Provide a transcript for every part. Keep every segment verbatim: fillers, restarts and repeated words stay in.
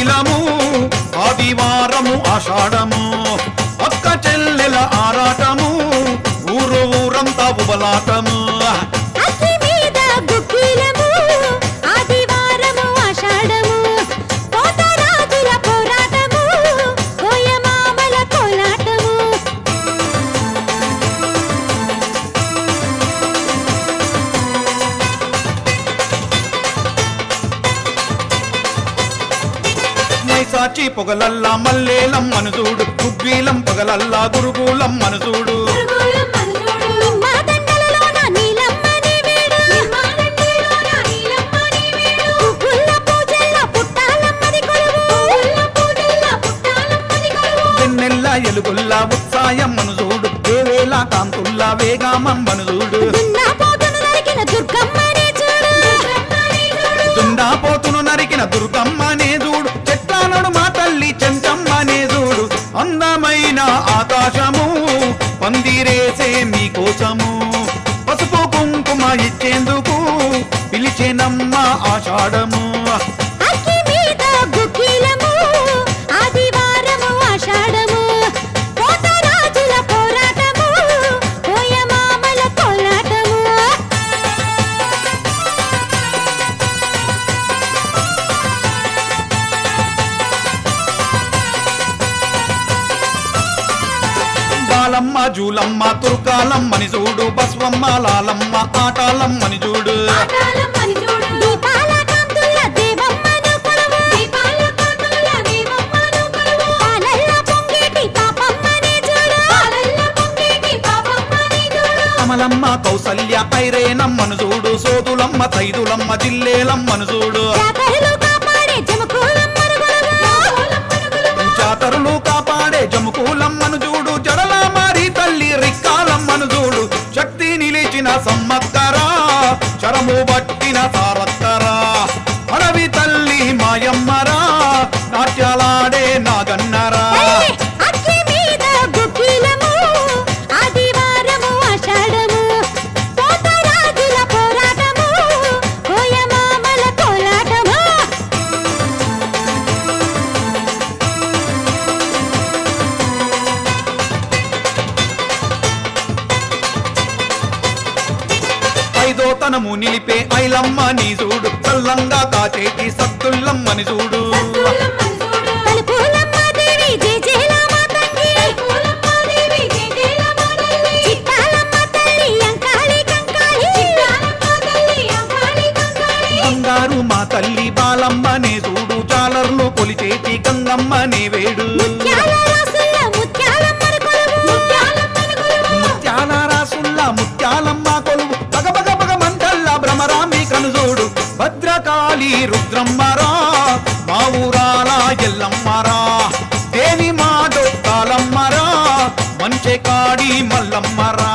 గుగ్గిలము ఆదివారము ఆషాఢము అక్క చెల్లెల ఆరాటము ఊరు ఊరంతా ఉబలాటము సాచి పొగలల్లా మల్లేలం మనసూడు గుగ్గిలం పొగలల్లా గురుగులం మనసూడు వెన్నెల్లా ఎలుగుల్లా ఉత్సాయం మనసూడు దేవేలా కాంతుల్లా వేగామం మనసూడు దుండాపోతును నరికిన దుర్గమ్మనే చూడు చెట్లానడు మా తల్లి చెంచమ్మనే చూడు అందమైన ఆకాశము పందిరేసే మీకోసము పసుపు కుంకుమ ఇచ్చేందుకు పిలిచేనమ్మ ఆషాఢము బాలమ్మ జూలమ్మ తుర్కాలమ్మని చూడు బస్వమ్మ లాలమ్మ ఆటాలమ్మని చూడు కమలమ్మ కౌసల్య ఐరేనమ్మను చూడు సోదులమ్మ సైదులమ్మ జిల్లేలమ్మను చూడు జాతరులు కాపాడే జముకూలమ్మను చూడు జడల మారి తల్లి రిక్కాలమ్మను చూడు శక్తి నిలిచిన సమ్మక్కరా శరము పట్టిన సారక్కరా అడవి తల్లి మాయమ్మరా నాట్యాలాడే నాగన్నరా ఐదోతనము నిలిపే ఐలమ్మ నీ చూడు చల్లంగా కాచేటి సత్తుల్లమ్మని చూడు బంగారు మా తల్లి బాలమ్మనే చూడు జాలర్లు కొలిచేటి గంగమ్మనే వేడు ముత్యాల రాసుల్లా ముత్యాలమ్మ కొలువు బగబగ బగ మంటల్లా భ్రమరామి కనుజోడు భద్రకాళి రుద్రమ్మరా మా ఊరాల ఎల్లమ్మరా దేవి మా డొక్కాలమ్మరా మంచె కాడి మల్లమ్మరా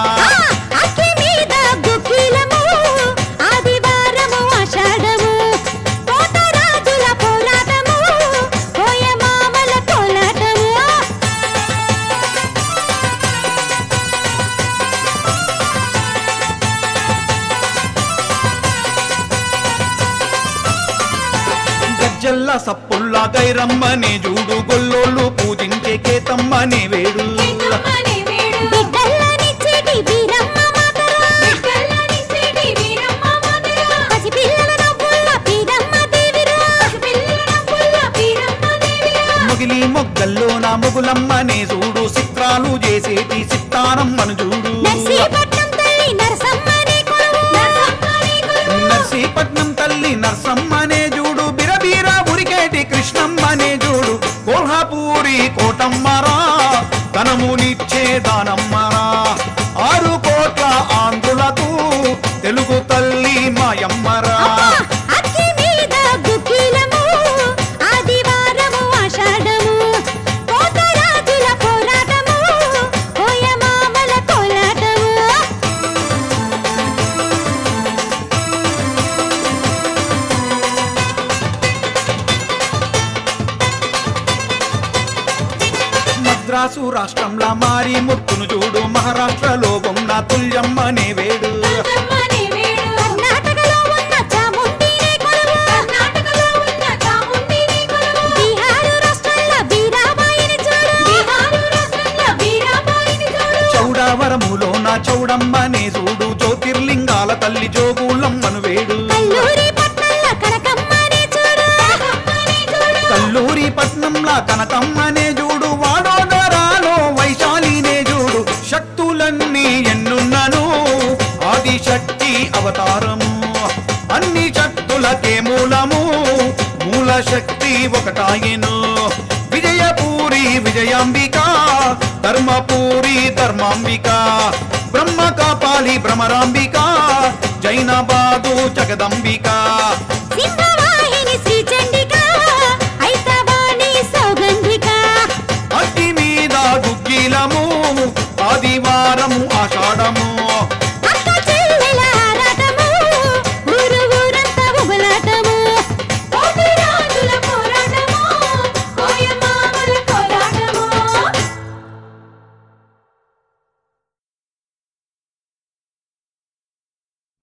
జల్ల సప్పుల్లా గైరమ్మనే చూడు గొల్లోళ్ళు పూజించే కేతమ్మనే వేడు మొగిలి మొగ్గల్లో నా మొగులమ్మనే చూడు చిత్రాలు చేసేటి సిత్తారమ్మను చూడు నర్సీపట్నం తల్లి నర్సమ్మనే చూడు బిరబీర ఉరికేటి కృష్ణమ్మనే చూడు కోల్హాపూరి కోటమ్మరా ధనమునిచ్చే దానమ్మరా ఆరు కోట్ల ఆంధ్రులకు తెలుగు తల్లి మాయమ్మరా మద్రాసు రాష్ట్రంలో మారి ముత్తును చూడు మహారాష్ట్రలో ఉన్న తుల్యమ్మనే వేడు చౌడమ్మనే చూడు జ్యోతిర్లింగాల తల్లి జోగుళ్ళమ్మను వేడు కల్లూరి పట్నంలో కనకమ్మనే చూడు కల్లూరి పట్నంలా కనకమ్మనే చూడు వాడోదరాలో వైశాలినే చూడు శక్తులన్నీ ఎన్నున్నను ఆది శక్తి అవతారము అన్ని శక్తులకే మూలము మూల శక్తి ఒకటాయెను విజయపూరి విజయాంబిక ధర్మపూరి ధర్మాంబిక బ్రహ్మ కాపాలి భ్రమరాంబిక జైనబాదు జగదంబిక సింహవాహిని శ్రీ